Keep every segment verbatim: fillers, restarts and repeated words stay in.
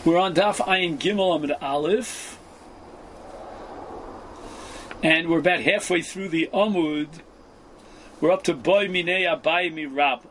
We're on Daf Ayin Gimel Amud Aleph, and we're about halfway through the Amud. We're up to Boy Minei Abai Mirab,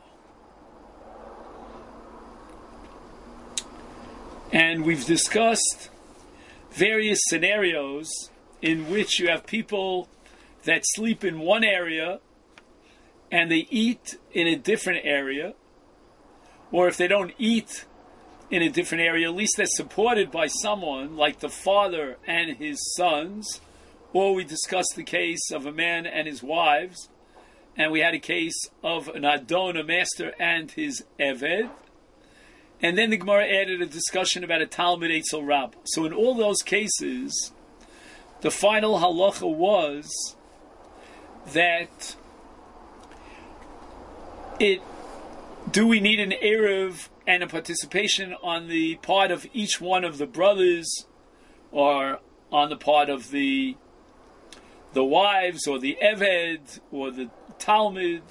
and we've discussed various scenarios in which you have people that sleep in one area and they eat in a different area, or if they don't eat in a different area, at least they're supported by someone like the father and his sons. Or we discussed the case of a man and his wives, and we had a case of an Adon, a master, and his Eved. And then the Gemara added a discussion about a Talmud Eitzel Rab. So in all those cases, the final halacha was that it do we need an Erev and a participation on the part of each one of the brothers, or on the part of the the wives, or the Eved, or the Talmud.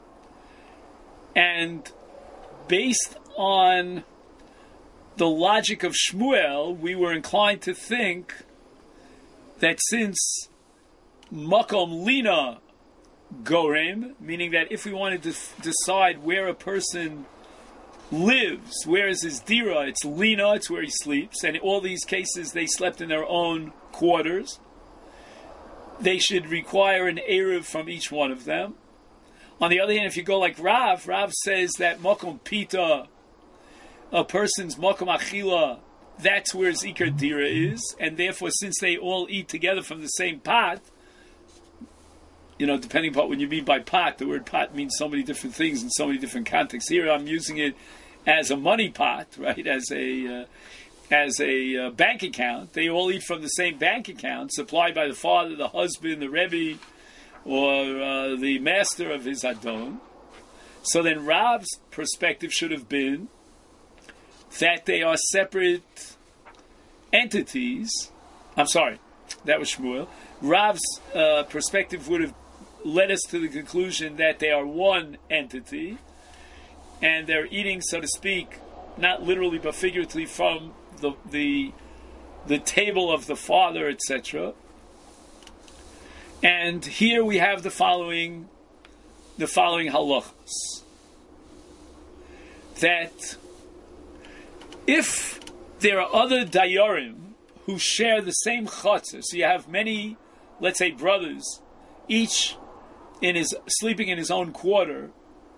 And based on the logic of Shmuel, we were inclined to think that since Makom Lina Gorem, meaning that if we wanted to f- decide where a person lives, where is his dira, it's Lina, it's where he sleeps, and in all these cases they slept in their own quarters, they should require an Erev from each one of them. On the other hand, if you go like Rav, Rav says that Makom Pita, a person's Makom Achila, that's where Zikr Dira is, and therefore since they all eat together from the same pot, you know, depending upon what you mean by pot, the word pot means so many different things in so many different contexts. Here I'm using it as a money pot, right, as a uh, as a uh, bank account. They all eat from the same bank account, supplied by the father, the husband, the Rebbe, or uh, the master of his Adon. So then Rav's perspective should have been that they are separate entities. I'm sorry, that was Shmuel. Rav's uh, perspective would have led us to the conclusion that they are one entity, and they're eating, so to speak, not literally but figuratively, from the the, the table of the father, et cetera. And here we have the following the following halachas. That if there are other dayarim who share the same chatzah, so you have many, let's say, brothers, each in his sleeping in his own quarter,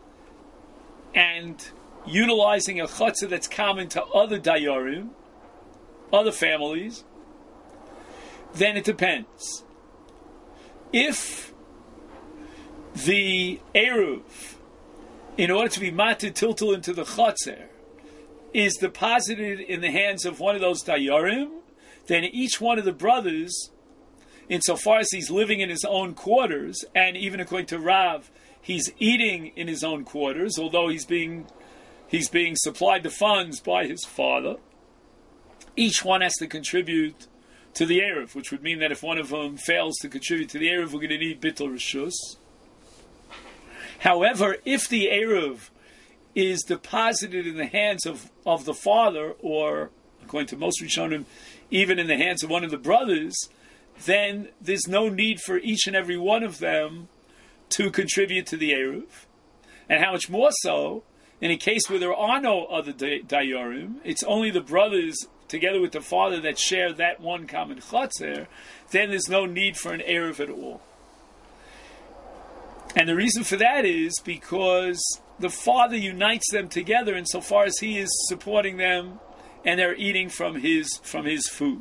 and utilizing a chatzah that's common to other dayarim, other families, then it depends. If the eruv, in order to be matir tiltul into the chatzah, is deposited in the hands of one of those dayarim, then each one of the brothers, insofar as he's living in his own quarters, and even according to Rav, he's eating in his own quarters, although he's being he's being supplied the funds by his father, each one has to contribute to the Erev, which would mean that if one of them fails to contribute to the Erev, we're going to need Bittul Rishus. However, if the Erev is deposited in the hands of, of the father, or, according to most Rishonim, even in the hands of one of the brothers, then there's no need for each and every one of them to contribute to the Eruv. And how much more so, in a case where there are no other dayarim, it's only the brothers together with the father that share that one common chatzar, then there's no need for an Eruv at all. And the reason for that is because the father unites them together insofar as he is supporting them and they're eating from his from his food.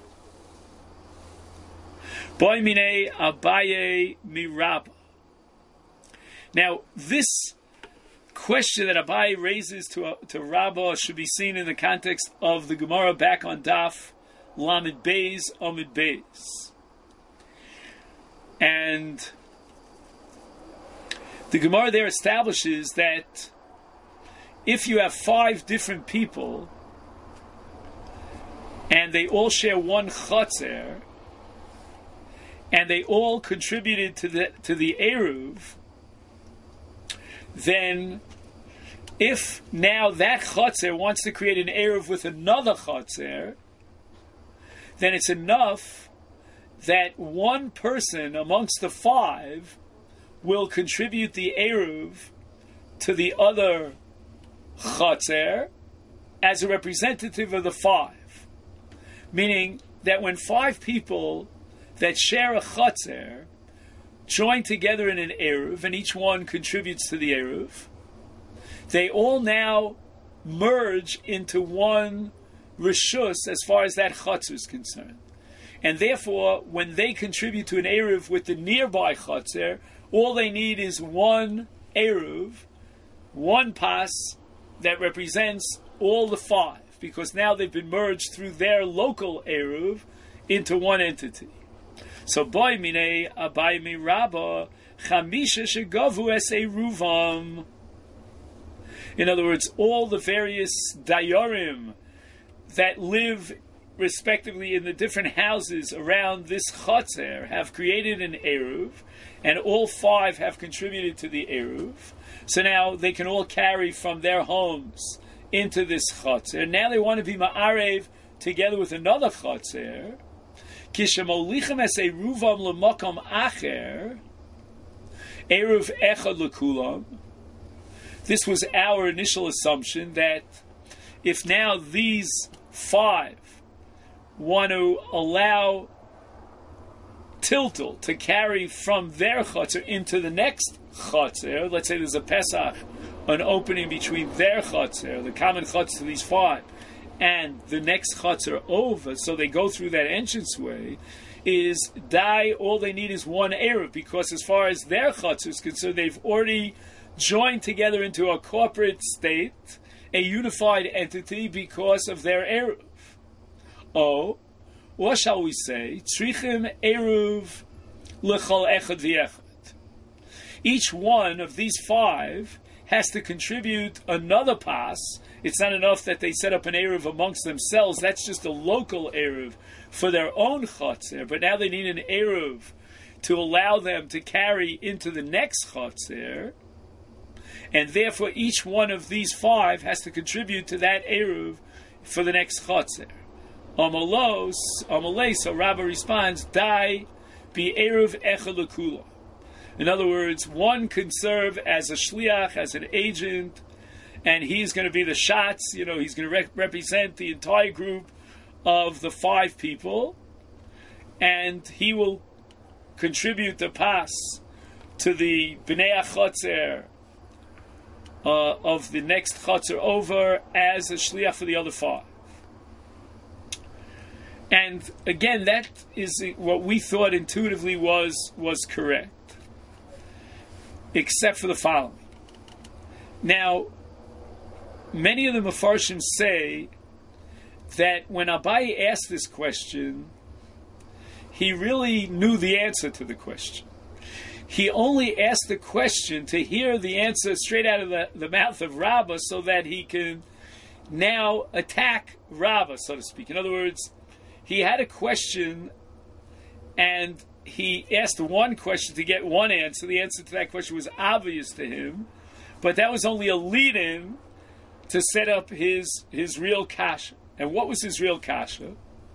Boy Minei Abaye Mirab. Now, this question that Abaye raises to uh, to Rabbah should be seen in the context of the Gemara back on Daf Lamed Beis Amud Beis. And the Gemara there establishes that if you have five different people and they all share one chatzar, and they all contributed to the to the Eruv, then If now that chotzer wants to create an eruv with another chotzer, then it's enough that one person amongst the five will contribute the eruv to the other chotzer as a representative of the five. Meaning that when five people that share a chotzer join together in an eruv, and each one contributes to the eruv, they all now merge into one rishus as far as that chotzer is concerned. And therefore, when they contribute to an eruv with the nearby chotzer, all they need is one eruv, one pas that represents all the five, because now they've been merged through their local eruv into one entity. So, boy mine abai mi rabba chamisha shegavu es eruvam. In other words, all the various dayarim that live respectively in the different houses around this chotzer have created an eruv, and all five have contributed to the eruv. So now they can all carry from their homes into this chotzer. Now they want to be ma'arev together with another chotzer. Kishemolichem es eruvam l'makom acher, eruv echad l'kulam. This was our initial assumption, that if now these five want to allow Tiltul to carry from their chotzer into the next chotzer, let's say there's a Pesach, an opening between their chotzer, the common chotzer to these five, and the next chotzer over, so they go through that entranceway, is die, all they need is one eruv, because as far as their chotzer is concerned, they've already joined together into a corporate state, a unified entity, because of their eruv. Oh, what shall we say? Trichim eruv l'chol echad v'echad. Each one of these five has to contribute another pas. It's not enough that they set up an eruv amongst themselves. That's just a local eruv for their own chotzer. But now they need an eruv to allow them to carry into the next chotzer. And therefore, each one of these five has to contribute to that eruv for the next chotzer. Amalos, Amalei, so Rabbah responds, Dai bi eruv echad l'kula. In other words, one can serve as a shliach, as an agent, and he's going to be the shatz, you know, he's going to re- represent the entire group of the five people, and he will contribute the pas to the bnei achotzer uh, of the next chotzer over as a shliach for the other five. And again, that is what we thought intuitively was was correct, except for the following. Now, many of the Mefarshim say that when Abaye asked this question, he really knew the answer to the question. He only asked the question to hear the answer straight out of the, the mouth of Rabbah, so that he can now attack Rabbah, so to speak. In other words, he had a question, and he asked one question to get one answer. The answer to that question was obvious to him, but that was only a lead-in to set up his, his real kasha. And what was his real kasha?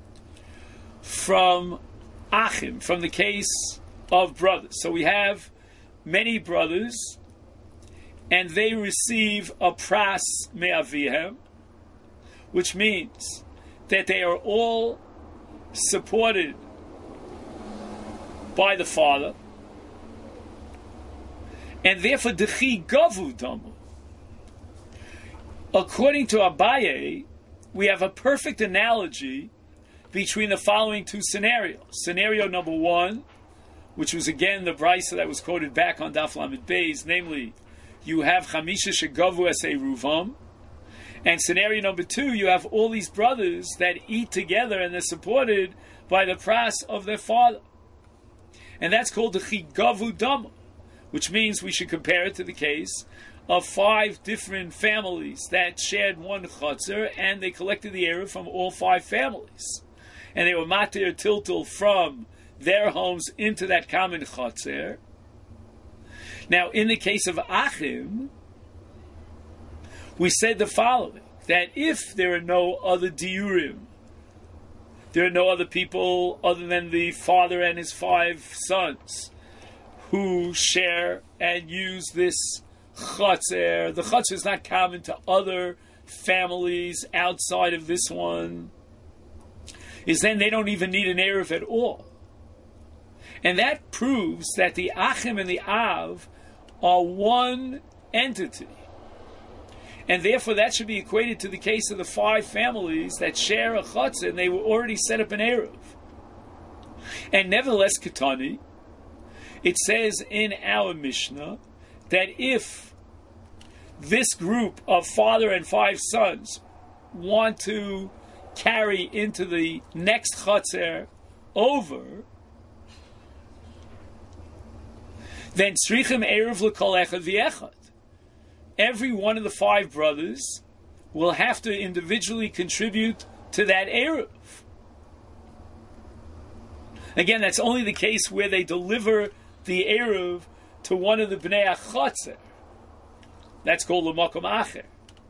From Achim, from the case of brothers. So we have many brothers, and they receive a pras me'avihem, which means that they are all supported by the father, and therefore dechi gavu damu. According to Abaye, we have a perfect analogy between the following two scenarios. Scenario number one, which was again the brisa that was quoted back on Daf Lamed Beis, namely, you have chamisha shegavu es eruvam, and scenario number two, you have all these brothers that eat together and they're supported by the pras of their father. And that's called the chigavu dama, which means we should compare it to the case of five different families that shared one chotzer, and they collected the eruv from all five families. And they were matir tiltul from their homes into that common chotzer. Now, in the case of Achim, we said the following, that if there are no other diurim, there are no other people other than the father and his five sons who share and use this chotzer. The chotzer is not common to other families outside of this one. Is then they don't even need an eruv at all. And that proves that the Achim and the Av are one entity. And therefore that should be equated to the case of the five families that share a chotzer and they were already set up an eruv. And nevertheless, Ketani, it says in our Mishnah that if this group of father and five sons want to carry into the next chotzer over, then tzrichim eruv l'kol echad v'echad. Every one of the five brothers will have to individually contribute to that eruv. Again, that's only the case where they deliver the eruv to one of the bnei achotzer. That's called the makom acher.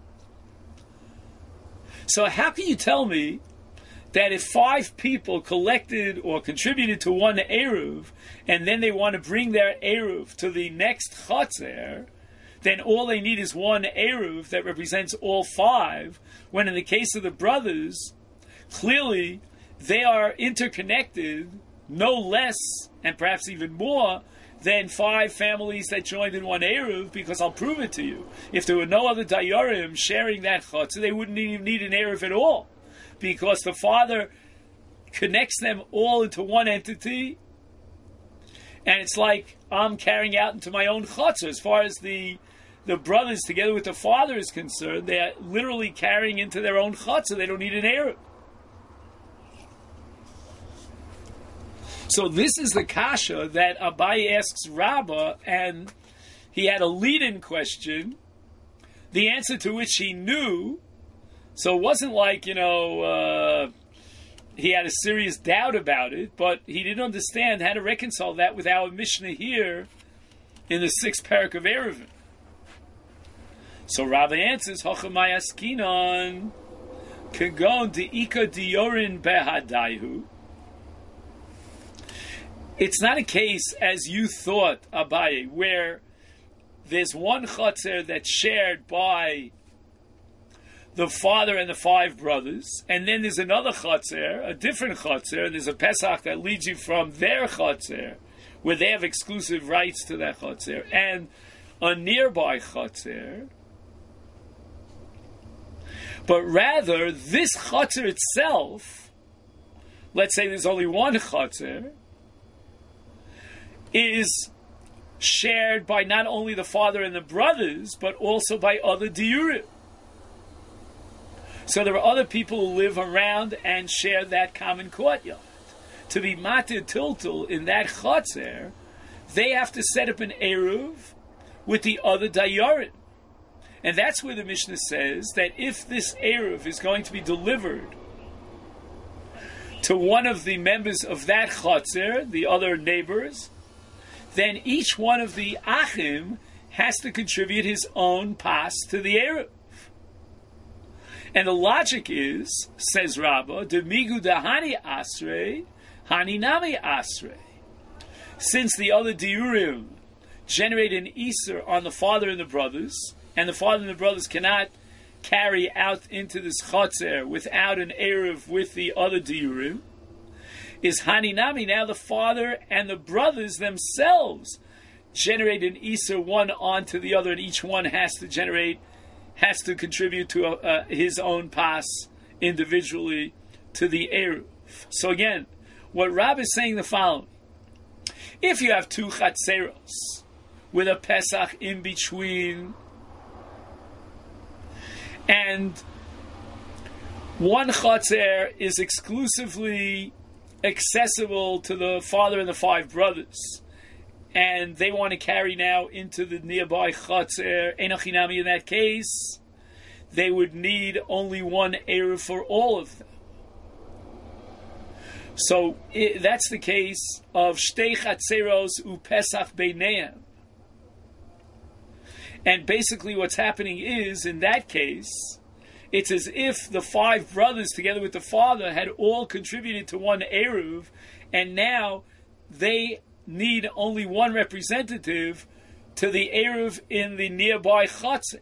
So how can you tell me that if five people collected or contributed to one eruv, and then they want to bring their eruv to the next chotzer, then all they need is one eruv that represents all five, when in the case of the brothers, clearly they are interconnected no less, and perhaps even more, than five families that joined in one eruv, because I'll prove it to you. If there were no other dayarim sharing that chotzer, they wouldn't even need an eruv at all, because the father connects them all into one entity, and it's like I'm carrying out into my own chotzer. As far as the the brothers, together with the father, is concerned, they are literally carrying into their own chotzer. They don't need an eruv. So this is the kasha that Abaye asks Rabbah, and he had a lead-in question, the answer to which he knew. So it wasn't like, you know, uh, he had a serious doubt about it, but he didn't understand how to reconcile that with our Mishnah here in the sixth parak of Eruvin. So Rabbah answers, Hochamay askinon kagon deika diorin behadaihu. It's not a case, as you thought, Abaye, where there's one chotzer that's shared by the father and the five brothers, and then there's another chotzer, a different chotzer, and there's a Pesach that leads you from their chotzer, where they have exclusive rights to that chotzer, and a nearby chotzer. But rather, this chotzer itself, let's say there's only one chotzer, is shared by not only the father and the brothers, but also by other diurim. So there are other people who live around and share that common courtyard. To be matir tiltul in that chotzer, they have to set up an eruv with the other dayarim. And that's where the Mishnah says that if this eruv is going to be delivered to one of the members of that chotzer, the other neighbors, then each one of the achim has to contribute his own pas to the eruv. And the logic is, says Rabbah, demigu dahani asrei, hani nami asrei. Since the other diurim generate an iser on the father and the brothers, and the father and the brothers cannot carry out into this chotzer without an eruv with the other diurim, is haninami, now the father and the brothers themselves generate an iser one onto the other, and each one has to generate, has to contribute to a, uh, his own pas individually to the eruv. So again, what Rab is saying the following: if you have two chatzeros with a Pesach in between, and one chatzer is exclusively accessible to the father and the five brothers, and they want to carry now into the nearby chatzer, enochinami, in that case, they would need only one eruv for all of them. So it, that's the case of shtei chatzeros u pesach beineim. And basically what's happening is, in that case, it's as if the five brothers, together with the father, had all contributed to one Eruv, and now they need only one representative to the Eruv in the nearby Chatzer.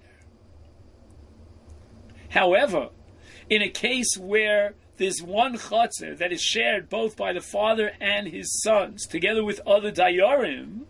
However, in a case where there's one Chatzer that is shared both by the father and his sons, together with other Dayarim,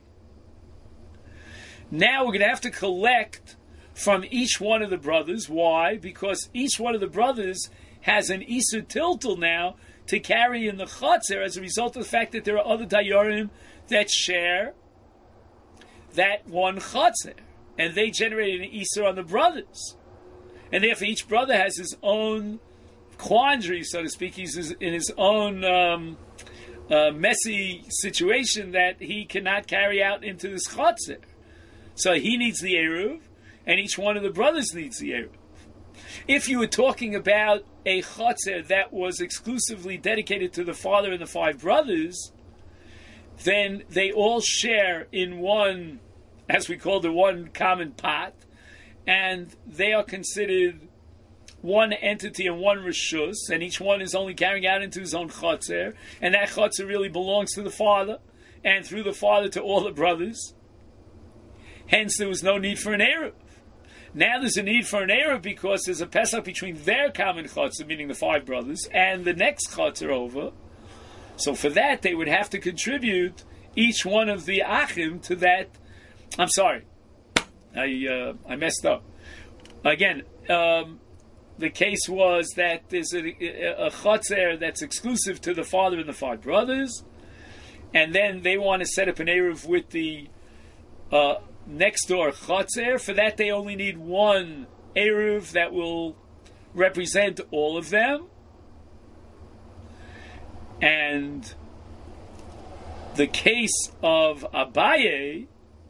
now we're going to have to collect from each one of the brothers. Why? Because each one of the brothers has an Isur Tiltul now to carry in the Chatzer as a result of the fact that there are other Dayarim that share that one Chatzer. And they generated an Isur on the brothers. And therefore each brother has his own quandary, so to speak. He's in his own um, uh, messy situation that he cannot carry out into this Chatzer. So he needs the Eruv, and each one of the brothers needs the Eruv. If you were talking about a Chatzer that was exclusively dedicated to the father and the five brothers, then they all share in one, as we call the one common pot, and they are considered one entity and one Rishus, and each one is only carrying out into his own Chatzer, and that Chatzer really belongs to the father, and through the father to all the brothers. Hence, there was no need for an Eruv. Now there's a need for an Eruv because there's a Pesach between their common Chatzer, meaning the five brothers, and the next Chatzer over. So for that, they would have to contribute each one of the Achim to that. I'm sorry, I uh, I messed up. Again, um, the case was that there's a, a, a Chatzer that's exclusive to the father and the five brothers, and then they want to set up an Eruv with the uh, next door Chatzer. For that, they only need one Eruv that will represent all of them. And the case of Abaye,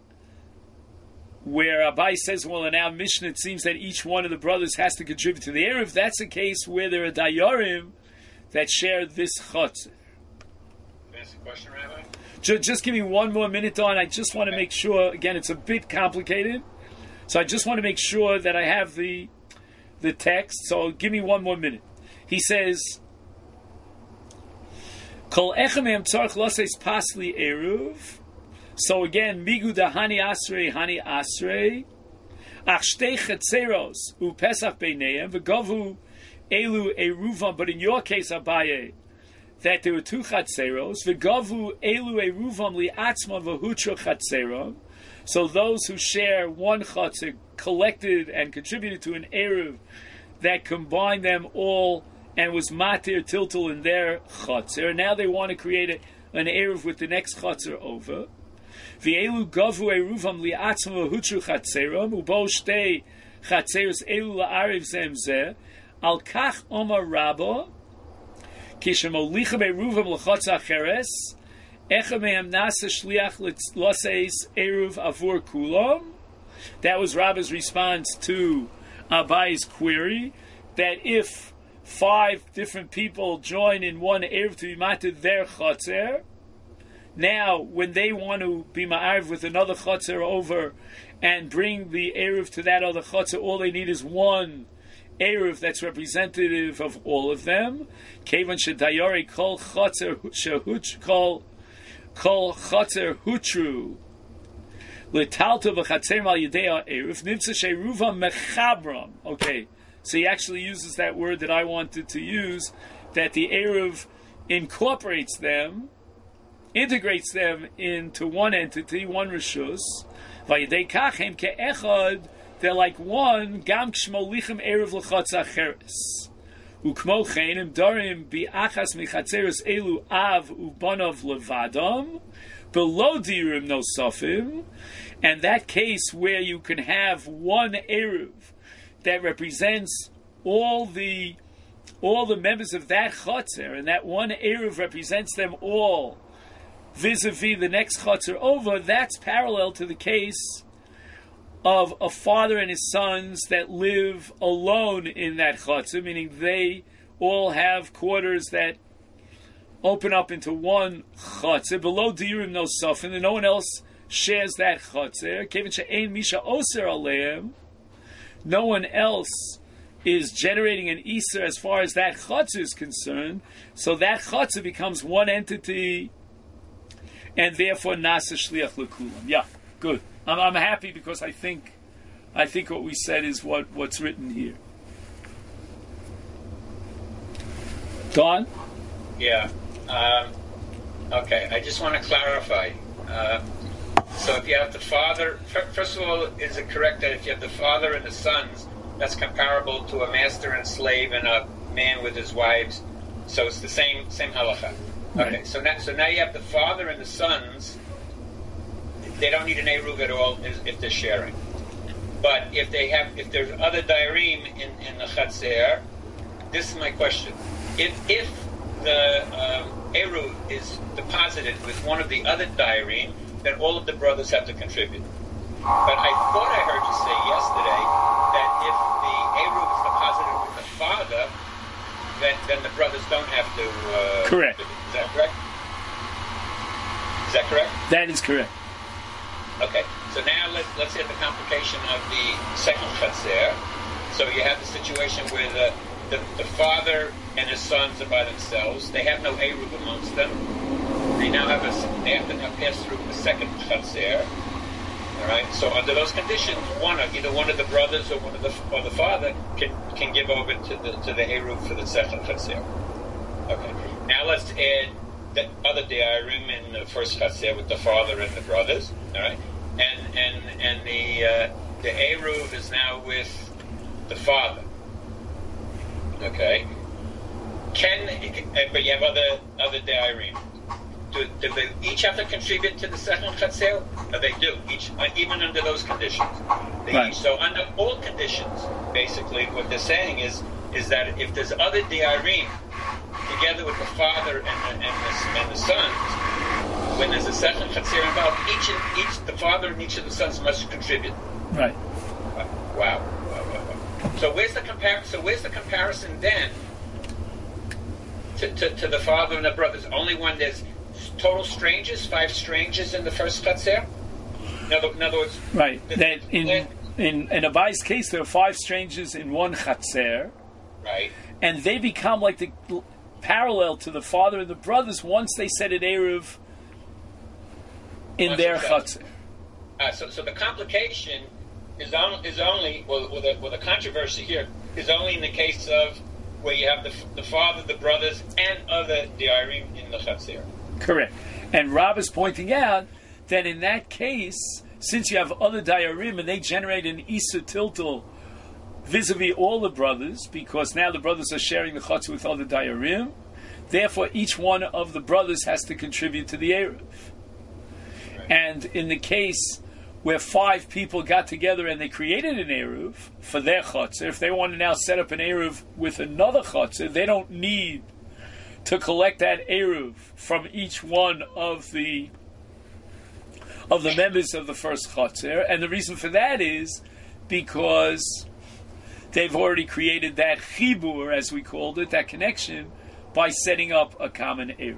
where Abaye says, well, in our Mishnah it seems that each one of the brothers has to contribute to the Eruv, that's a case where there are Dayarim that share this Chatzer. Can I ask a question, Rabbi? Just, just give me one more minute on. I just want to make sure, again, it's a bit complicated, so I just want to make sure that I have the the text, so give me one more minute. He says, Kol echem em tzarich loses pasli eruv. So again, migu da hani asrei, hani asrei. Ach shtei chetzeros u pesach beineim v'govu elu eruvam. But in your case, Abaye, that there were two chatzeros v'govu elu eruvam li'atzma v'hutra chatzerom. So those who share one chatzer collected and contributed to an eruv that combined them all and was matir tiltul in their chatzer. Now they want to create a, an eruv with the next chatzer over. V'elu gavu eruvam li'atzma v'hutru chatzerom ubo shtei chatzeros elu la'ariv zem zeh al kach omar rabba kishemolichem eruvam l'chatz acheres echem mehem nasa shliach l'seis eruv avur kulam. That was Rabba's response to Abaye's query, that if five different people join in one eruv to be matir their chatzer, now when they want to be ma'ariv with another chatzer over and bring the eruv to that other chatzer, all they need is one eruv that's representative of all of them. Kevan shedayari kol chatzer shehut kol kol chatzer hutru l'talta v'chatzer mal yedei eruv nimtza sheruva mechabram. Okay. So he actually uses that word that I wanted to use, that the eruv incorporates them, integrates them into one entity, one rishus. Vayidei kachem ke'echad, they're like one. Gam k'shmolichem eruv l'chatz acheres. Ukmo chen im darim bi'achas mechatzeros elu av ubanov levadam below dirim nosafim. And that case where you can have one eruv that represents all the all the members of that chatzer, and that one eruv represents them all vis-a-vis the next chatzer over, that's parallel to the case of a father and his sons that live alone in that chatzer, meaning they all have quarters that open up into one chatzer, below dirim nosafim, and no one else shares that chotzer. Kevin she'ein misha oser aleim. No one else is generating an iser as far as that chotzer is concerned. So that chotzer becomes one entity, and therefore nasa shliach lekulam. Yeah, good. I'm, I'm happy because I think, I think what we said is what, what's written here. Don? Yeah. Um, okay, I just want to clarify. Uh, so if you have the father, first of all, is it correct that if you have the father and the sons, that's comparable to a master and slave and a man with his wives? So it's the same same halacha. Right. Okay, so now, so now you have the father and the sons. They don't need an eruv at all if they're sharing. But if they have, if there's other dairim in, in the chatzer, this is my question. If if the um, eruv is deposited with one of the other dairim, then all of the brothers have to contribute. But I thought I heard you say yesterday that if the eruv is deposited with the father, then then the brothers don't have to. Uh, correct. Is that correct? Is that correct? That is correct. Okay. So now let's let's hit the complication of the second chatzer. So you have the situation where the The, the father and his sons are by themselves. They have no eruv amongst them. They now have a. They have to now pass through the second chatzer. All right. So under those conditions, one of either one of the brothers or one of the or the father can can give over to the to the eruv for the second chatzer. Okay. Now let's add the other dairim in the first chatzer with the father and the brothers. All right. And and and the uh, the eruv is now with the father. Okay. Can but you have other other dairim. Do, do they each have to contribute to the second chatzel? No, they do. Each, even under those conditions. They Right. each, so under all conditions, basically, what they're saying is is that if there's other dairim together with the father and the, and the, and the sons, when there's a second chatzel involved, each and each the father and each of the sons must contribute. Right. Wow. So where's the compar- So where's the comparison then to, to, to the father and the brothers? Only when there's total strangers, five strangers in the first chatzer. In other, in other words, Right. The, That in the, in in Abai's case, there are five strangers in one chatzer, right. and they become like the parallel to the father and the brothers once they set an eruv in Once their it's chatzer. Uh, so, so the complication is on, is only well, well, the, well, the controversy here is only in the case of where you have the the father, the brothers, and other dairim in the chatzer. Correct. And Rob is pointing out that in that case, since you have other dairim and they generate an Isa Tiltal vis-a-vis all the brothers, because now the brothers are sharing the chutz with other dairim, therefore each one of the brothers has to contribute to the Eruv. Right. And in the case where five people got together and they created an Eruv for their chutz, if they want to now set up an Eruv with another chutz, they don't need to collect that Eruv from each one of the of the members of the first Chatzir. And the reason for that is because they've already created that Chibur, as we called it, that connection, by setting up a common Eruv.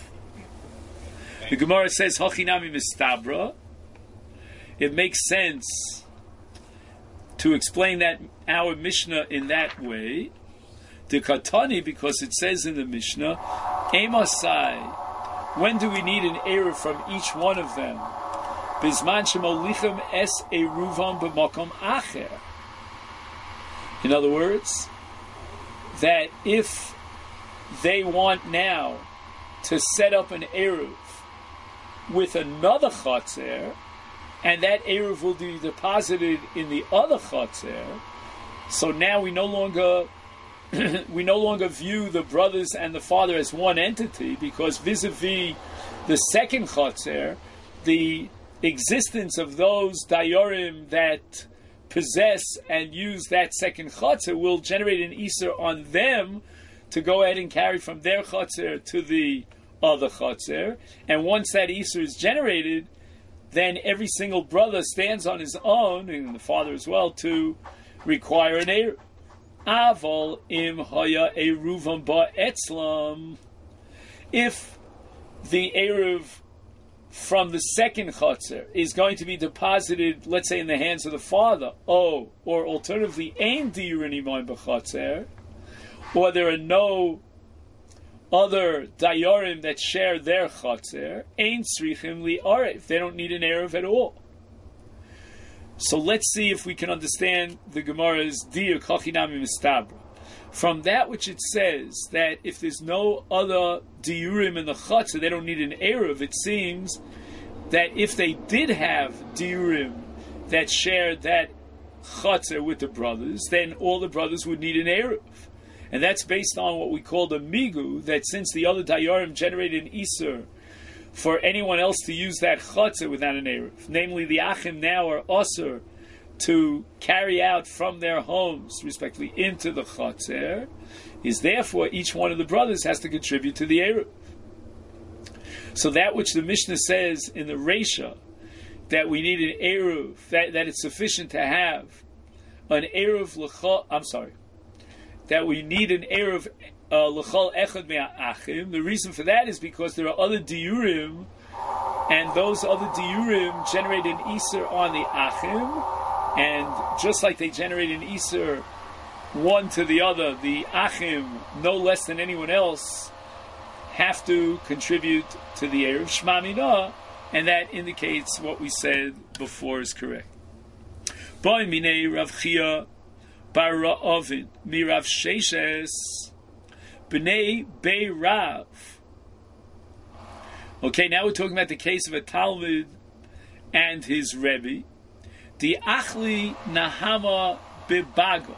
The Gemara says, Hachinami Mistabra. It makes sense to explain that our Mishnah in that way. The Katani, because it says in the Mishnah, Emasai, when do we need an Eruv from each one of them? Bizman shemolichem es eruvam b'makom acher. In other words, that if they want now to set up an Eruv with another Chatzer, and that Eruv will be deposited in the other Chatzer, so now we no longer we no longer view the brothers and the father as one entity, because vis-a-vis the second Chatzer, the existence of those dayorim that possess and use that second Chatzer will generate an Isser on them to go ahead and carry from their Chatzer to the other Chatzer. And once that Isser is generated, then every single brother stands on his own, and the father as well, to require an Eruv. Aval im haya eruvam ba etzlam. If the Eruv from the second chotzer is going to be deposited, let's say, in the hands of the father, oh, or alternatively, ein diurim imoim b'chotzer, or there are no other dayarim that share their chotzer, ein tzrichim li'arev, they don't need an erev at all. So let's see if we can understand the Gemara's diuk hachinami mistabra. From that which it says that if there's no other diurim in the chutzah, they don't need an erev. It seems that if they did have diurim that shared that chutzah with the brothers, then all the brothers would need an erev. And that's based on what we call the migu, that since the other dayarim generated an iser for anyone else to use that chutzah without an erev, namely the achim now are osur to carry out from their homes, respectively, into the chotzer, is therefore each one of the brothers has to contribute to the eruv. So that which the Mishnah says in the Reisha, that we need an eruv, that, that it's sufficient to have an eruv l'chol, I'm sorry, that we need an eruv l'chol echad me'achim. The reason for that is because there are other diurim, and those other diurim generate an iser on the achim. And just like they generate an Iser one to the other, the Achim, no less than anyone else, have to contribute to the Erev Shema Minah, and that indicates what we said before is correct. Boy minei Rav Chia bar Ra'ovin mi Rav Sheshes b'nei Bei Rav. Okay, now we're talking about the case of a Talmud and his Rebbe. The achli nahama bebaga.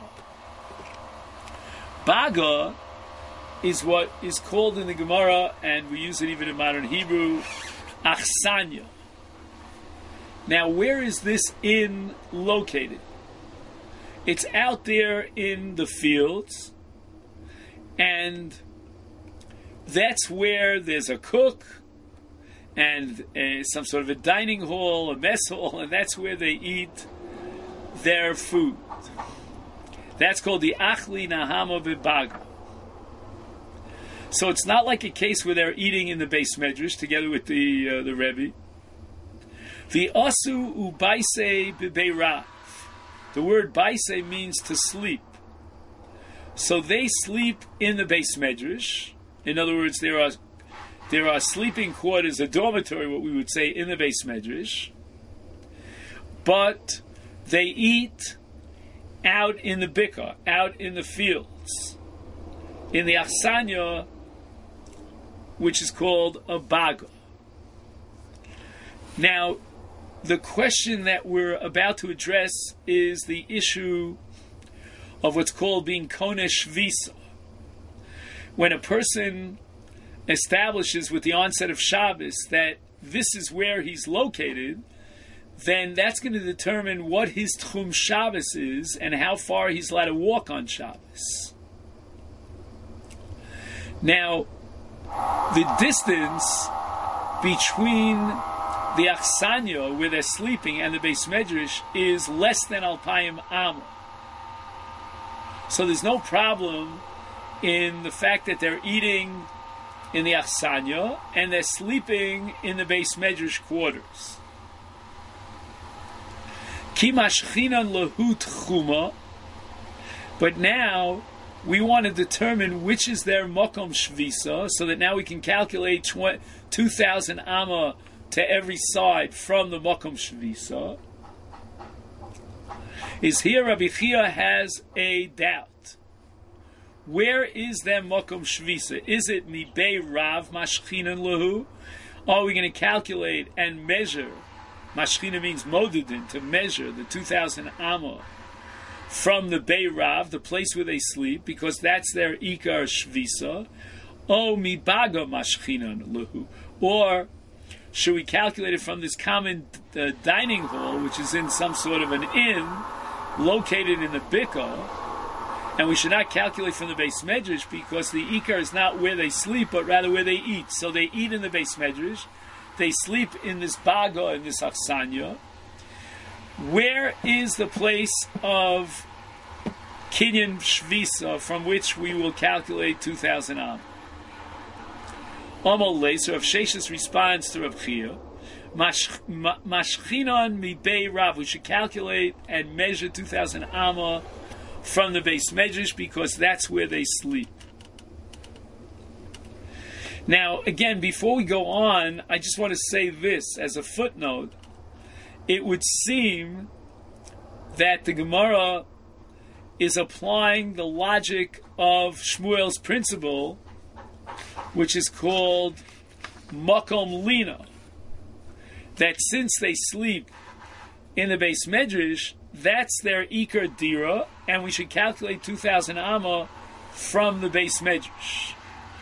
Baga is what is called in the Gemara, and we use it even in modern Hebrew, achsanya. Now, where is this inn located? It's out there in the fields, and that's where there's a cook, and uh, some sort of a dining hall, a mess hall, and that's where they eat their food. That's called the achli nahama bebaga. So it's not like a case where they're eating in the Beis Medrash together with the uh, the Rebbe. The asu ubaise bebeirav. The word baise means to sleep. So they sleep in the Beis Medrash. In other words, there are There are sleeping quarters, a dormitory, what we would say, in the Beis Medrash. But they eat out in the Bikah, out in the fields, in the Achsanya, which is called a Baga. Now, the question that we're about to address is the issue of what's called being Konesh Visa. When a person establishes with the onset of Shabbos that this is where he's located, then that's going to determine what his Tchum Shabbos is and how far he's allowed to walk on Shabbos. Now, the distance between the Achsanya, where they're sleeping, and the Beis Medrash is less than Alpayim Amma. So there's no problem in the fact that they're eating in the Achsanya, and they're sleeping in the Beis Medrash quarters. Ki mashchinan lehu tchuma, but now we want to determine which is their Mokom Shvisa, so that now we can calculate two thousand Amma to every side from the Mokom Shvisa. Is here Rabbi Chia has a doubt. Where is their Mokom Shvisa? Is it Mi Bei Rav Mashchinan Lehu? Are we going to calculate and measure? Mashchina means modedin, to measure the two thousand Amma from the Bei Rav, the place where they sleep, because that's their Ikar Shvisa. O Mi Baga Mashchinan Lehu. Or should we calculate it from this common uh, dining hall, which is in some sort of an inn located in the Bikah? And we should not calculate from the Beis Medrash, because the Ikar is not where they sleep, but rather where they eat. So they eat in the Beis Medrash, they sleep in this Baga, in this Achsanya. Where is the place of Kinyan Shvisa from which we will calculate two thousand Am? Amal Le, so Rav Sheshes responds to Rav Chia, Mashchinon mibei Rav. We should calculate and measure two thousand amma from the base medrash because that's where they sleep. Now, again, before we go on, I just want to say this as a footnote. It would seem that the Gemara is applying the logic of Shmuel's principle, which is called Makom Lina, that since they sleep in the base medrash, that's their Iker Dira, and we should calculate two thousand amma from the base medrash.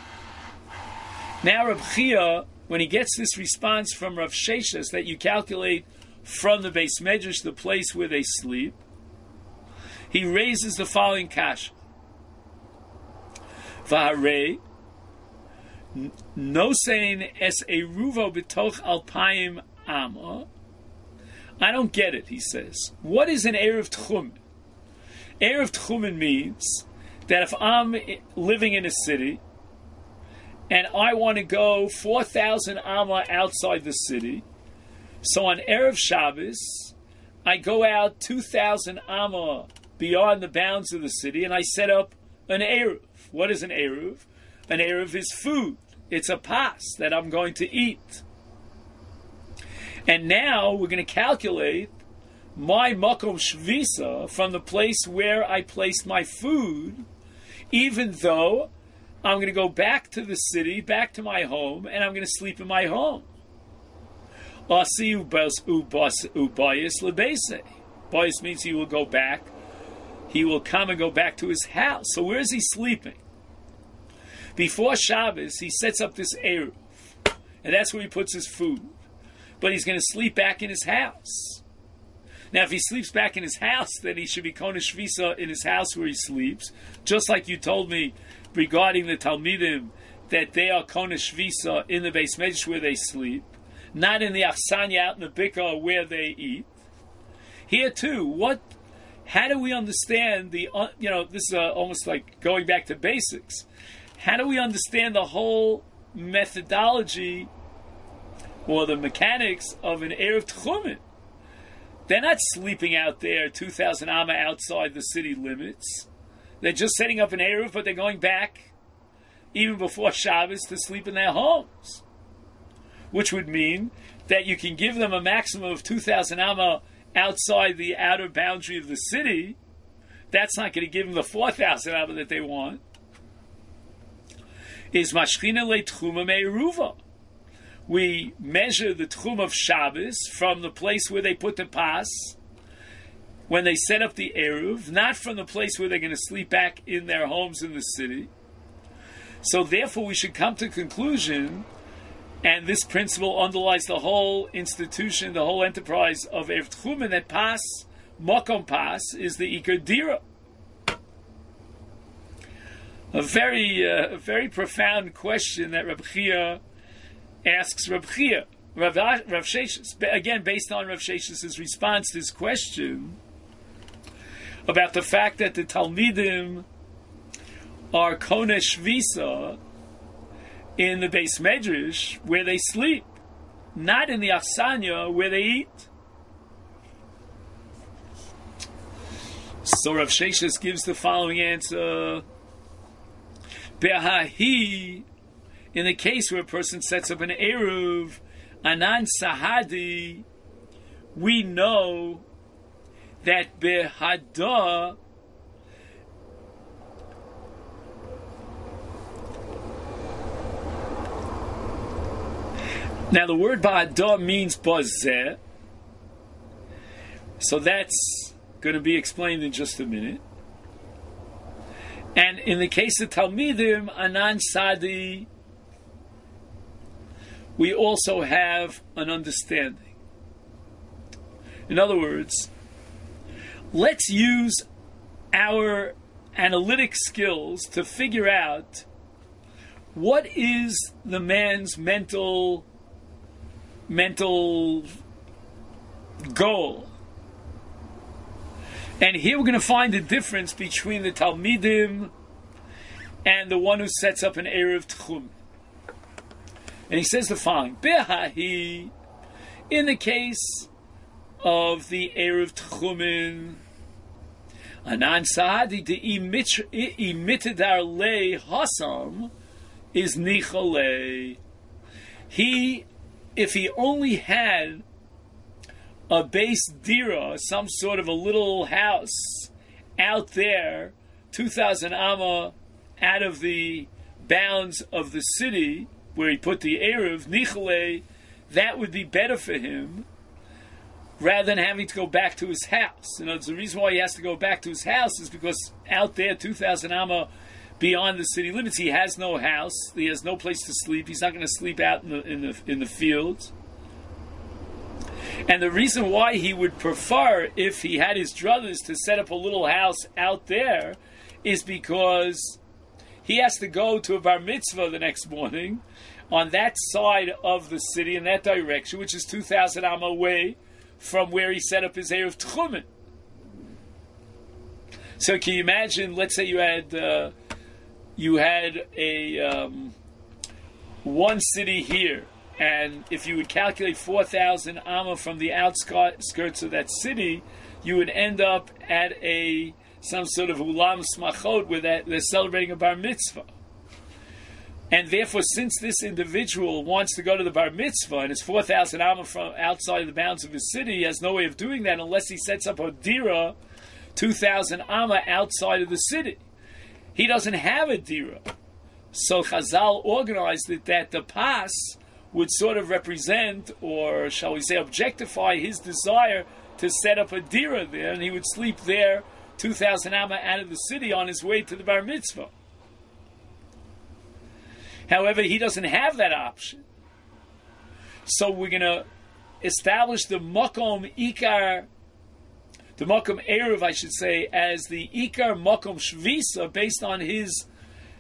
Now Rav Chia, when he gets this response from Rav Sheshes that you calculate from the base medrash, the place where they sleep, he raises the following kasha. V'harei nosein es eruvo b'toch alpayim amma. I don't get it, he says. What is an Erev Tchumen? Erev Tchumen means that if I'm living in a city and I want to go four thousand amma outside the city, so on Erev Shabbos, I go out two thousand amma beyond the bounds of the city and I set up an Erev. What is an Erev? An Erev is food. It's a pas that I'm going to eat. And now we're going to calculate my Makom Shvisa from the place where I placed my food, even though I'm going to go back to the city, back to my home, and I'm going to sleep in my home. Asi ubayis lebese. Bayis means he will go back. He will come and go back to his house. So where is he sleeping? Before Shabbos, he sets up this Eruv, and that's where he puts his food. But he's going to sleep back in his house. Now, if he sleeps back in his house, then he should be Kona Shvisa in his house where he sleeps, just like you told me regarding the Talmidim, that they are Kona Shvisa in the Beis Medrash where they sleep, not in the Achsanya out in the Bikah where they eat. Here too, what? How do we understand the? Uh, you know, this is uh, almost like going back to basics. How do we understand the whole methodology or the mechanics of an Erev Tchumen? They're not sleeping out there two thousand amma outside the city limits. They're just setting up an Erev, but they're going back even before Shabbos to sleep in their homes. Which would mean that you can give them a maximum of two thousand amma outside the outer boundary of the city. That's not going to give them the four thousand amma that they want. Is Mashchina le Tchuma Me'eruva. We measure the Tchum of Shabbos from the place where they put the pas, when they set up the Eruv, not from the place where they're going to sleep back in their homes in the city. So therefore we should come to the conclusion, and this principle underlies the whole institution, the whole enterprise of Erev Tchumen, that pas, Mokom pas, is the Iker Dira. A very, uh, very profound question that Reb Chia asks Reb Chia, Rav, Rav Sheshes, again based on Rav Sheshes' response to his question about the fact that the Talmidim are Kona Shvisa in the Beis Medrash where they sleep, not in the Achsanya where they eat. So Rav Sheshes gives the following answer. Be'ahi, in the case where a person sets up an Eruv, Anan Sahadi, we know that Behada, now the word Bahada means Bazeh, so that's going to be explained in just a minute. And in the case of Talmidim, Anan Sadi, we also have an understanding. In other words, let's use our analytic skills to figure out what is the man's mental mental goal. And here we're going to find the difference between the Talmidim and the one who sets up an Erev Tchum. And he says the following: Behahi, In the case of the Erev Tchumen, Anan Sahadi de imitidar le hasam is nichole. He, if he only had a base dira, some sort of a little house out there, two thousand amma out of the bounds of the city where he put the Erev, nichole, that would be better for him rather than having to go back to his house. You know, the reason why he has to go back to his house is because out there, two thousand amma beyond the city limits, he has no house, he has no place to sleep, he's not going to sleep out in the, in the, in the fields. And the reason why he would prefer, if he had his druthers, to set up a little house out there is because he has to go to a bar mitzvah the next morning on that side of the city, in that direction, which is two thousand amma away from where he set up his Erev Tchumen. So can you imagine, let's say you had uh, you had a um, one city here, and if you would calculate four thousand amma from the outskirts of that city, you would end up at a some sort of ulam smachot where that they're celebrating a bar mitzvah. And therefore, since this individual wants to go to the bar mitzvah and it's four thousand amma from outside of the bounds of his city, he has no way of doing that unless he sets up a dira two thousand amma outside of the city. He doesn't have a dira. So Chazal organized it that the pas would sort of represent, or shall we say objectify, his desire to set up a dira there, and he would sleep there two thousand amma out of the city on his way to the bar mitzvah. However, he doesn't have that option. So we're going to establish the Makom Ikar, the Makom Erev, I should say, as the Ikar Makom Shvisa, based on his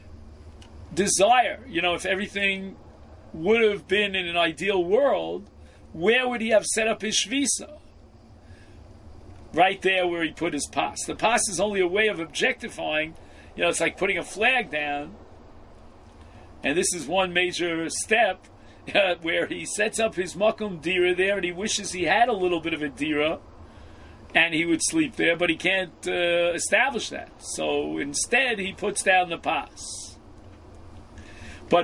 desire. You know, if everything would have been in an ideal world, where would he have set up his Shvisa? Right there where he put his pas. The pas is only a way of objectifying. You know, it's like putting a flag down. And this is one major step uh, where he sets up his makom dira there, and he wishes he had a little bit of a dira, and he would sleep there, but he can't uh, establish that. So instead, he puts down the pas. But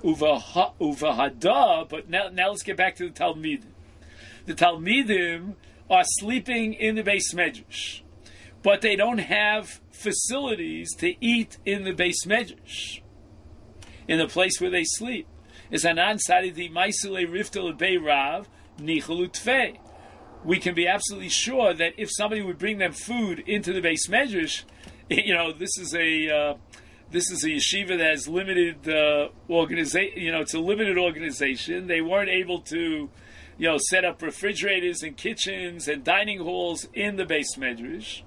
uvahada. But now, now let's get back to the Talmidim. The Talmidim are sleeping in the Beis Medrash, but they don't have facilities to eat in the Beis Medrash, in the place where they sleep. Is anan saridi maisule riftel bei rav nichelu tfei. We can be absolutely sure that if somebody would bring them food into the Beis Medrash, you know, this is a uh, this is a yeshiva that has limited uh, organization. You know, it's a limited organization. They weren't able to, you know, set up refrigerators and kitchens and dining halls in the Beis Medrash.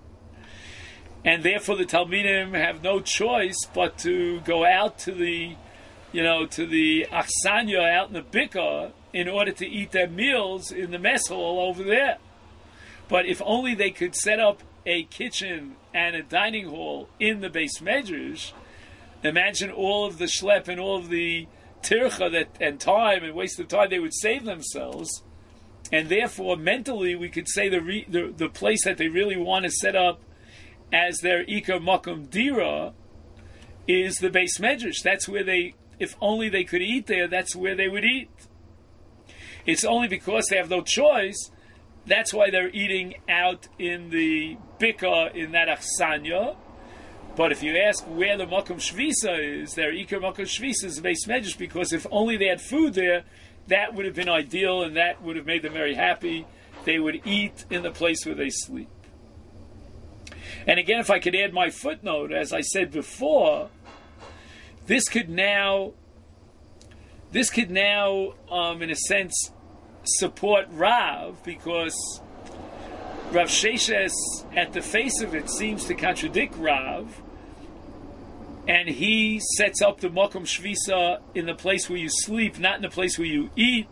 And therefore, the Talmidim have no choice but to go out to the, you know, to the Achsanya out in the Bika in order to eat their meals in the mess hall over there. But if only they could set up a kitchen and a dining hall in the Beis Medrash, imagine all of the schlep and all of the tircha that and time and waste of time they would save themselves. And therefore, mentally, we could say the re, the, the place that they really want to set up as their Ikar Makom Dira is the Beis Medrash. That's where they, if only they could eat there, that's where they would eat. It's only because they have no choice, that's why they're eating out in the Bika, in that Achsanya. But if you ask where the Makom Shvisa is, their Ikar Makom Shvisa is the Beis Medrash, because if only they had food there, that would have been ideal, and that would have made them very happy. They would eat in the place where they sleep. And again, if I could add my footnote, as I said before, this could now, this could now, um, in a sense, support Rav, because Rav Sheshes, at the face of it, seems to contradict Rav, and he sets up the Makom Shvisa in the place where you sleep, not in the place where you eat.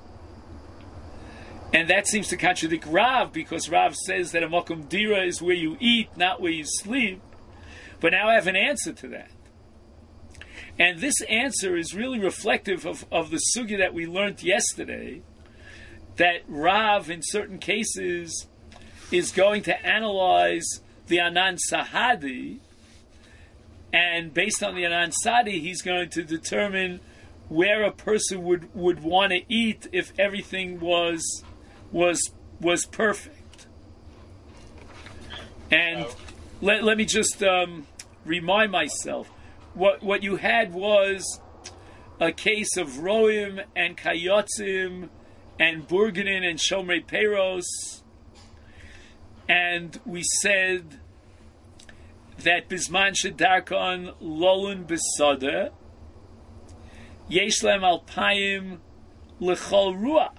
And that seems to contradict Rav, because Rav says that a Makom Dira is where you eat, not where you sleep. But now I have an answer to that. And this answer is really reflective of, of the sugya that we learned yesterday, that Rav, in certain cases, is going to analyze the Anan Sahadi, and based on the Anan Sahadi, he's going to determine where a person would, would want to eat if everything was was was perfect. And oh. let, let me just um, remind myself, what what you had was a case of Roim and Kayotzim and Burganin and Shomrei Peros, and we said that Bisman Shedarkon Lolun Besada Yeshlem Alpayim Lechol Ruach.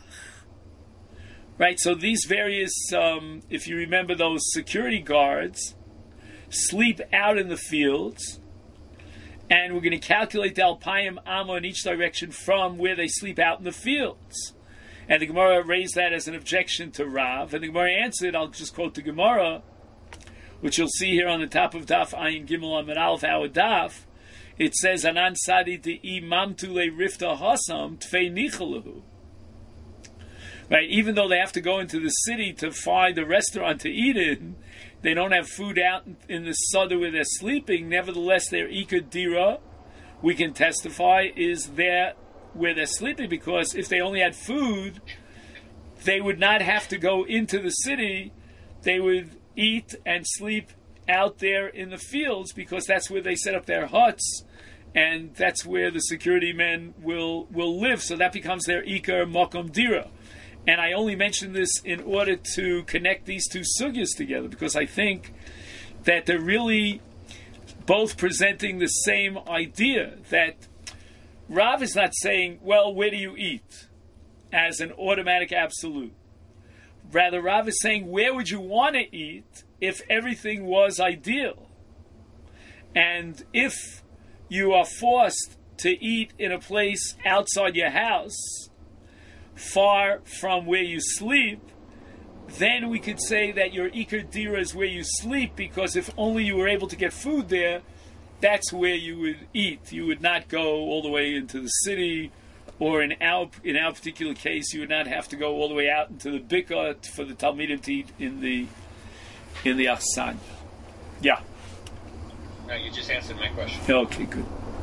Right, so these various, um, if you remember those security guards, sleep out in the fields, and we're going to calculate the Alpayim Amma in each direction from where they sleep out in the fields. And the Gemara raised that as an objection to Rav, and the Gemara answered, I'll just quote the Gemara, which you'll see here on the top of Daf Ayin Gimel Amid Aleph, our Daf. It says, Anan Sadi De'i Mamtule Rifta Hasam Tfei Nichalahu. Right, even though they have to go into the city to find a restaurant to eat in, they don't have food out in the Sada where they're sleeping. Nevertheless, their Ikar Dira, we can testify, is there where they're sleeping, because if they only had food, they would not have to go into the city. They would eat and sleep out there in the fields, because that's where they set up their huts, and that's where the security men will will live. So that becomes their Ikar Makom Dira. And I only mention this in order to connect these two sugyas together, because I think that they're really both presenting the same idea, that Rav is not saying, well, where do you eat, as an automatic absolute. Rather, Rav is saying, where would you want to eat if everything was ideal? And if you are forced to eat in a place outside your house, far from where you sleep, then we could say that your Ikar Dira is where you sleep, because if only you were able to get food there, that's where you would eat. You would not go all the way into the city, or in our in our particular case, you would not have to go all the way out into the Bika for the Talmidim to eat in the in the Achsanya. Yeah. No, you just answered my question. Okay, good.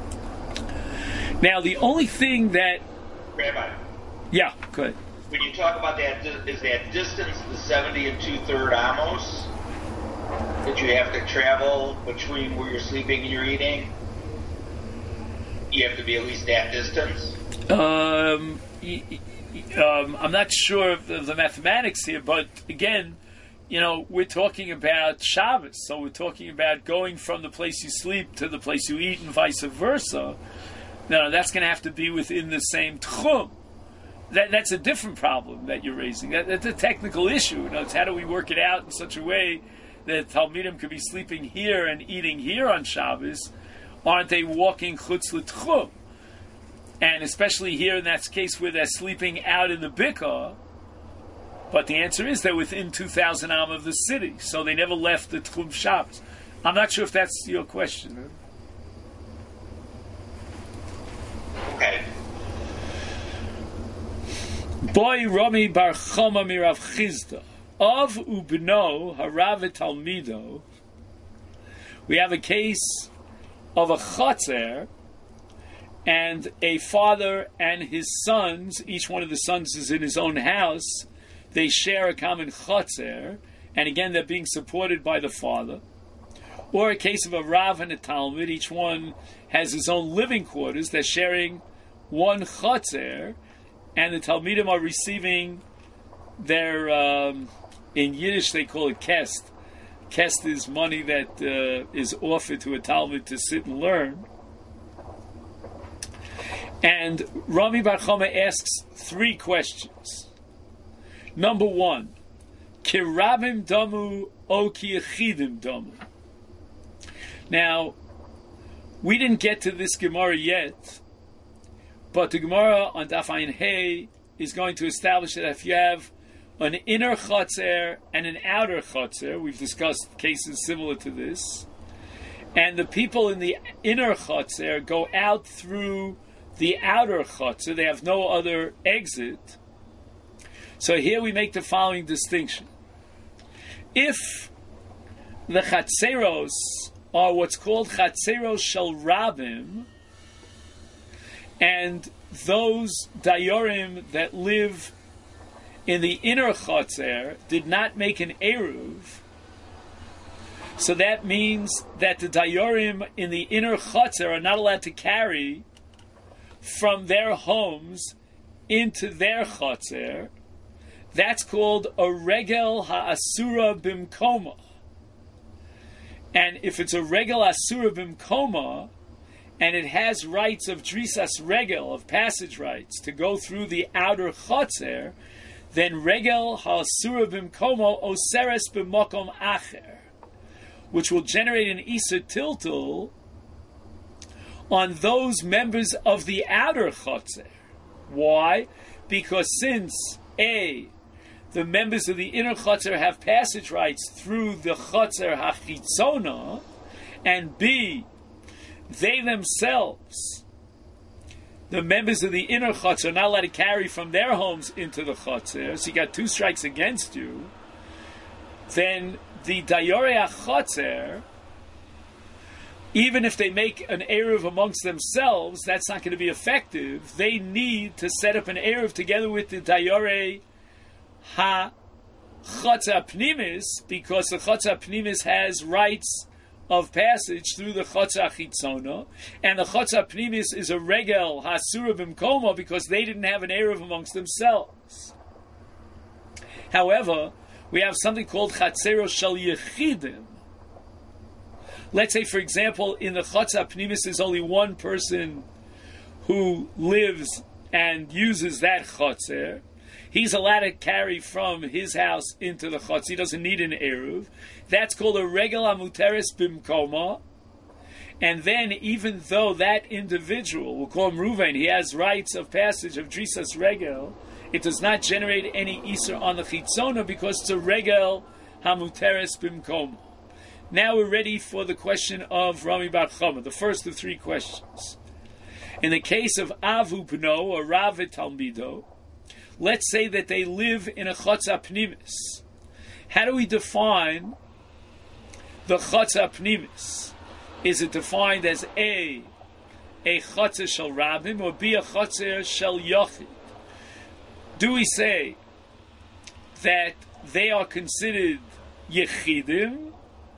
Now, the only thing that... Rabbi. Yeah, good. When you talk about that, is that distance the seventy and two-third amos that you have to travel between where you're sleeping and you're eating? You have to be at least that distance? Um, um, I'm not sure of the, the mathematics here, but again, you know, we're talking about Shabbos, so we're talking about going from the place you sleep to the place you eat and vice versa. Now, that's going to have to be within the same tchum. That, that's a different problem that you're raising. That, that's a technical issue. You know, it's how do we work it out in such a way that Talmidim could be sleeping here and eating here on Shabbos? Aren't they walking chutz l'tchum? And especially here in that case where they're sleeping out in the Bika. But the answer is they're within two thousand am of the city, so they never left the tchum Shabbos. I'm not sure if that's your question. Okay. Boy Rami Bar Chama Mirav Chizda of Ubno Harav Talmido. We have a case of a chotzer and a father and his sons. Each one of the sons is in his own house. They share a common chotzer, and again they're being supported by the father. Or a case of a Rav and a Talmud. Each one has his own living quarters. They're sharing one chotzer, and the Talmidim are receiving their, um, in Yiddish they call it kest. Kest is money that uh, is offered to a Talmud to sit and learn. And Rami Bar Chama asks three questions. Number one, Kirabim damu o kiyachidim damu. Now, we didn't get to this Gemara yet, but the Gemara on Daf Ayin Hey is going to establish that if you have an inner chotzer and an outer chotzer, we've discussed cases similar to this, and the people in the inner chotzer go out through the outer chotzer, they have no other exit, So here we make the following distinction. If the chatzeros are what's called chatzeros shel rabim, and those dayorim that live in the inner chatzer did not make an eruv, so that means that the dayorim in the inner chatzer are not allowed to carry from their homes into their chatzer. That's called a regel ha'asura bimkoma. And if it's a regel asura bimkoma, and it has rights of drisas regel, of passage rights, to go through the outer chotzer, then regel ha'asura bimkoma oseres b'mokom acher, which will generate an iser tiltul on those members of the outer chotzer. Why? Because since A, the members of the inner chotzer have passage rights through the chotzer hachitzona, and B, they themselves, the members of the inner chotzer, are not allowed to carry from their homes into the chotzer, so you got two strikes against you, then the dayorei chotzer, even if they make an eruv amongst themselves, that's not going to be effective. They need to set up an eruv together with the dayorei ha chotzer pnimis, because the chotzer pnimis has rights of passage through the chotzer chitzona, and the chotzer pnimis is a regel hasura b'mkoma because they didn't have an eruv amongst themselves. However, we have something called chatzeros shel yechidim. Let's say, for example, in the chotzer pnimis there's only one person who lives and uses that chotzer. He's allowed to carry from his house into the chotzer. He doesn't need an eruv. That's called a regel hamuteres bimkoma. And then, even though that individual, we'll call him Ruvain, he has rights of passage of drisas regel, it does not generate any iser on the chitzona because it's a regel hamuteres bimkoma. Now we're ready for the question of Rami Bar Chama, the first of three questions. In the case of Avu Bno or Rav Talmido, let's say that they live in a chotzer pnimis. How do we define the chotzer pnimis? Is it defined as A, a chotzer shel rabim, or B, a chotzer shel yochid? Do we say that they are considered yechidim?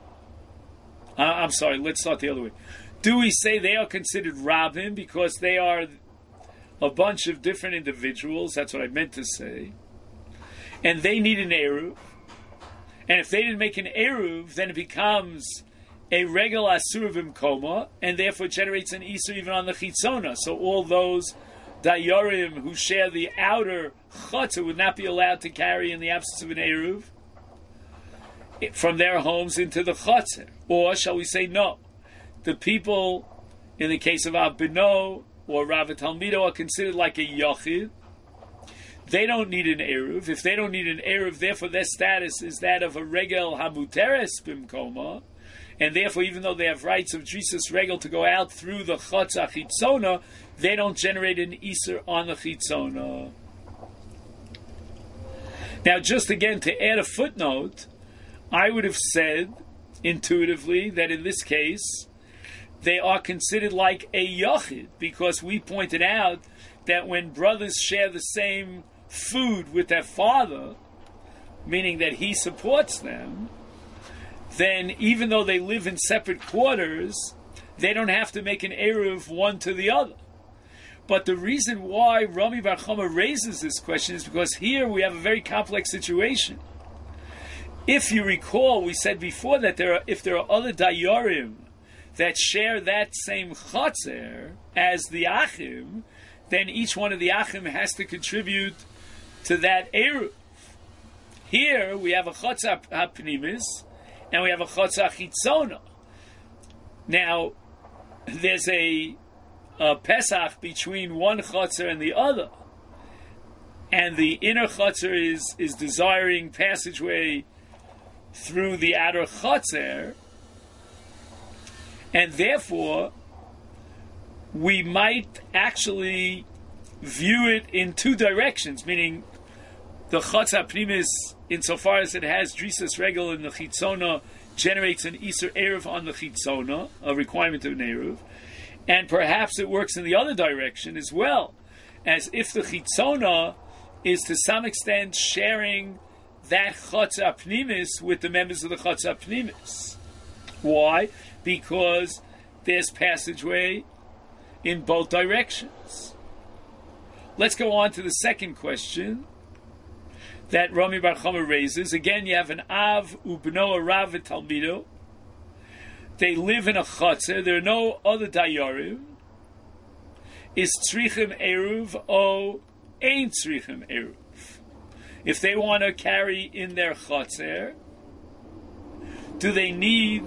Uh, I'm sorry, let's start the other way. Do we say they are considered rabim because they are a bunch of different individuals? That's what I meant to say. And they need an eruv. And if they didn't make an eruv, then it becomes a regel asur b'mkoma, and therefore generates an isur even on the chitzona. So all those dayorim who share the outer chotzer would not be allowed to carry in the absence of an eruv from their homes into the chotzer. Or shall we say no? The people, in the case of Av Bino or Rav Talmido, are considered like a yochid. They don't need an eruv. If they don't need an eruv, therefore their status is that of a regel hamuteres bimkoma, and therefore even though they have rights of drisas regel to go out through the chotzer chitzona, they don't generate an iser on the chitzona. Now, just again to add a footnote, I would have said intuitively that in this case they are considered like a yochid, because we pointed out that when brothers share the same food with their father, meaning that he supports them, then even though they live in separate quarters, they don't have to make an eruv one to the other. But the reason why Rami Bar Chama raises this question is because here we have a very complex situation. If you recall, we said before that there are, if there are other dayorim that share that same chotzer as the achim, then each one of the achim has to contribute to that eruv. Here we have a chotzer hapnimis and we have a chotzer chitzona. Now there's a, a Pesach between one chotzer and the other, and the inner chotzer is is desiring passageway through the outer chotzer, and therefore we might actually view it in two directions, meaning the Chotz HaPnimis, insofar as it has Drisas Regel in the Chitzona, generates an Isur Eruv on the Chitzona, a requirement of an Eruv, and perhaps it works in the other direction as well, as if the Chitzona is to some extent sharing that Chotz HaPnimis with the members of the Chotz HaPnimis. Why? Because there's passageway in both directions. Let's go on to the second question that Rami Bar Chama raises. Again, you have an Av, Ubno, a Rav, and Talmido. They live in a Chotzer. There are no other Dayarim. Is Tzrichim Eruv o Ein Tzrichim Eruv? If they want to carry in their Chotzer, do they need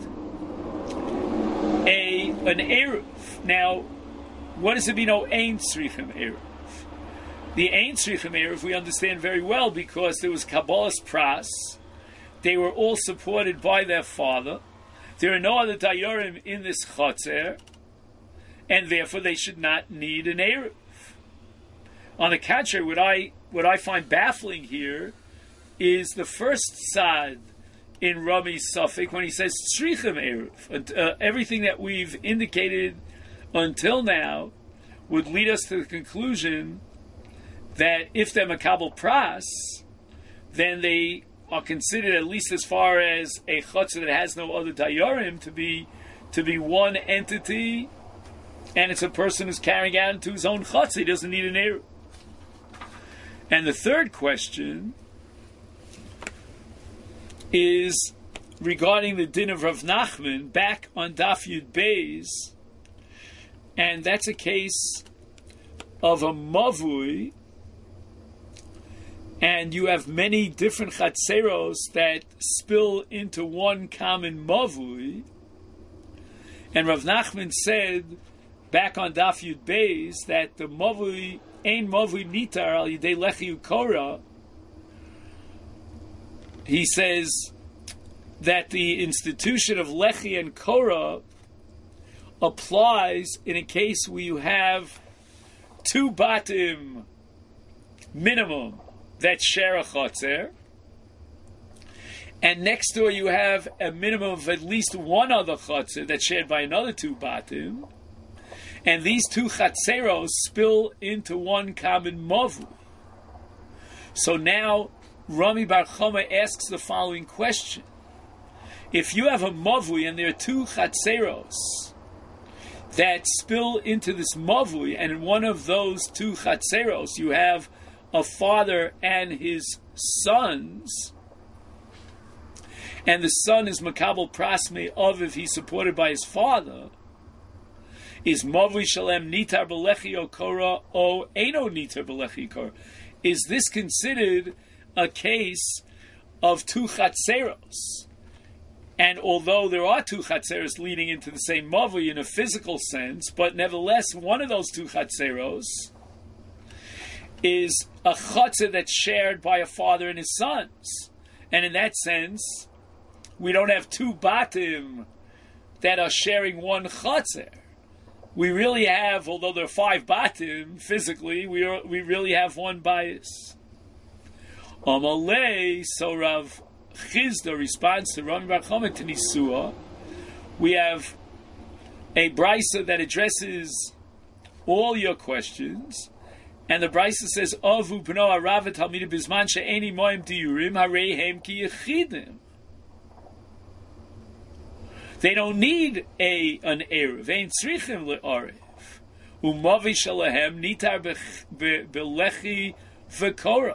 a an Eruv? Now, what does it mean, o Ein Tzrichim Eruv? The Ein Tzrichim Eruv we understand very well because there was Kabbalas Pras. They were all supported by their father. There are no other Dayarim in this Chotzer, and therefore they should not need an Eruv. On the contrary, what I what I find baffling here is the first Sad in Rami's Suffolk when he says Tzrichim Eruv. Uh, everything that we've indicated until now would lead us to the conclusion that if they're Makabel Pras, then they are considered, at least as far as a Chotzer that has no other Dayarim, to be to be one entity, and it's a person who's carrying out into his own Chotzer. He doesn't need an Eruv. And the third question is regarding the din of Rav Nachman, back on Daf Yud Beis, and that's a case of a Mavui, and you have many different Chatzeros that spill into one common Mavui. And Rav Nachman said, back on Daf Yud Beis, that the Mavui, Ein Mavui Nitar Al Yidei Lechi Ukora, he says that the institution of Lechi and Korah applies in a case where you have two Batim minimum that share a Chotzer, and next door you have a minimum of at least one other Chotzer that's shared by another two Batim, and these two Chatzeros spill into one common Mavu. So now Rami Bar Chama asks the following question. If you have a Mavui and there are two Chatzeros that spill into this Mavui, and in one of those two Chatzeros you have a father and his sons, and the son is Makabel Prasme of if he's supported by his father, is Mavui Shalem Nitar Belechi Okora o Eino Nitar Belechi Okora? Is this considered a case of two Chatzeros? And although there are two Chatzeros leading into the same Mavui in a physical sense, but nevertheless one of those two Chatzeros is a Chatzer that's shared by a father and his sons. And in that sense, we don't have two Batim that are sharing one Chatzer. We really have, although there are five Batim physically, we are, we really have one bias. Amalei, so Rav Chizda responds to Rami Bar Chama to Nisua. We have a brisa that addresses all your questions, and the brisa says, "Avu b'no harav talmidim bizman she'eni moim diurim hareihem ki yechidim." They don't need a an eruv. Ein tzrichim le'arev. Umavi shalahem nitar belechi v'kora.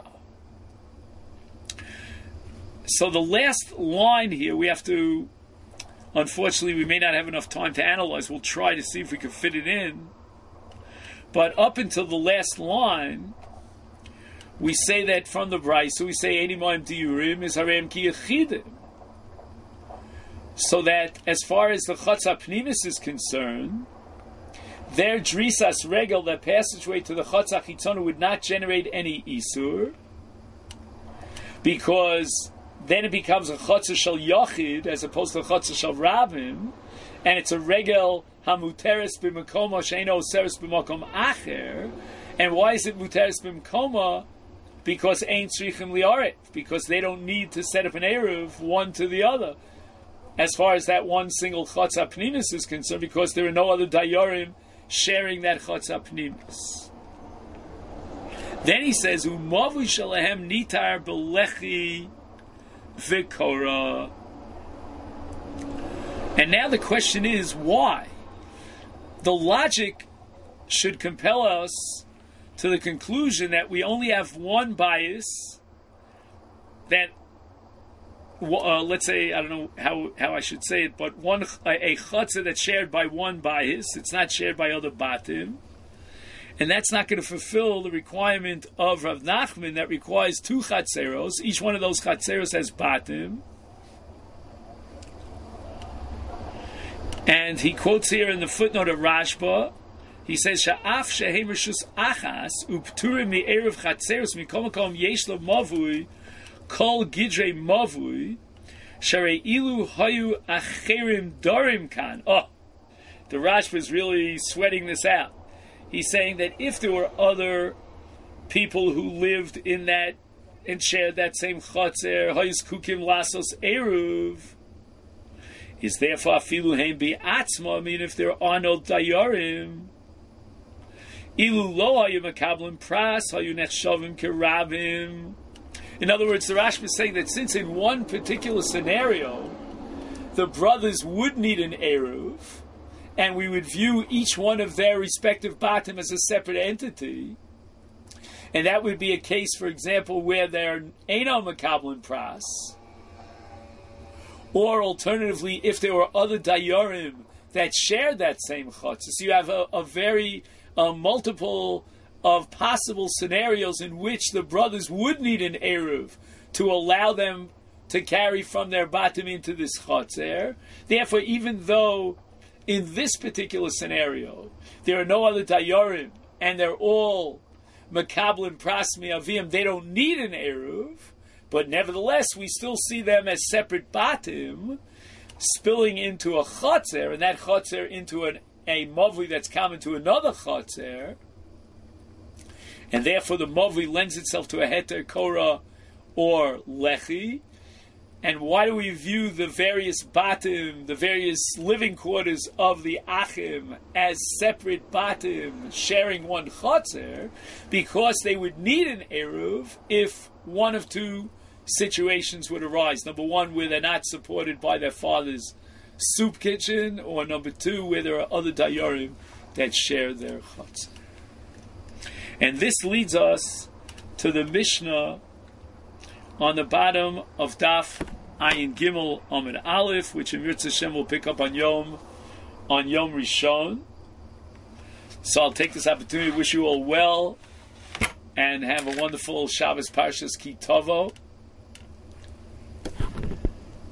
So the last line here, we have to, unfortunately, we may not have enough time to analyze. We'll try to see if we can fit it in. But up until the last line, we say that from the Brisa, so we say, Eini moim diurim is harem ki yechidim. So that as far as the Chotz HaPnimis is concerned, their Drisas Regel, that passageway to the Chotz HaChitzonu, would not generate any Isur, because then it becomes a Chotzer Shel Yochid as opposed to a Chotzer Shel Rabim, and it's a Regel Hamuteres B'Makoma She'eino Oseres B'Makom Acher. And why is it Muteres B'Makoma? because Ein Tzrichim Liaret, because they don't need to set up an Eruv one to the other, as far as that one single Chotz HaPnimis is concerned, because there are no other Dayarim sharing that Chotz HaPnimis. Then he says, Umavu Shalahem Nitar Belechi Vikora. And now the question is, why? The logic should compel us to the conclusion that we only have one bias that, uh, let's say, I don't know how, how I should say it, but one a chutzah that's shared by one bias, it's not shared by other batim, and that's not going to fulfill the requirement of Rav Nachman that requires two chatzeros. Each one of those chatzeros has batim. And he quotes here in the footnote of Rashba, he says, "Sha'af shehem rishus achas upturim mi erev chatzeros mikom makom yesh lo mavui kol gidrei mavui sharei ilu hayu acherim darim kan." Oh, the Rashba is really sweating this out. He's saying that if there were other people who lived in that and shared that same chatzer, hayus kukim lasos eruv, is therefore afilu heim bi atzma. I mean, if there are no dayarim, ilu lo hayu makablim pras hayu nechshavim kerabim. In other words, the Rashba is saying that since in one particular scenario the brothers would need an eruv, and we would view each one of their respective batim as a separate entity, and that would be a case, for example, where they're eino makablim pras, or alternatively, if there were other dayarim that shared that same chutzah. So you have a, a very uh, multiple of possible scenarios in which the brothers would need an eruv to allow them to carry from their batim into this chutzah. Therefore, even though in this particular scenario there are no other dayarim and they're all makablim pras mi'avim, they don't need an eruv. But nevertheless, we still see them as separate batim spilling into a chotzer, and that chotzer into an, a mavui that's common to another chotzer, and therefore the mavui lends itself to a heter korah or lechi. And why do we view the various batim, the various living quarters of the achim, as separate batim sharing one chotzer? Because they would need an eruv if one of two situations would arise. Number one, where they're not supported by their father's soup kitchen, or number two, where there are other dayarim that share their chutzah. And this leads us to the Mishnah on the bottom of Daf Ayin Gimel Amud Aleph, which in Mirz Hashem will pick up on Yom on Yom Rishon. So I'll take this opportunity to wish you all well and have a wonderful Shabbos Parshas Ki Tovo.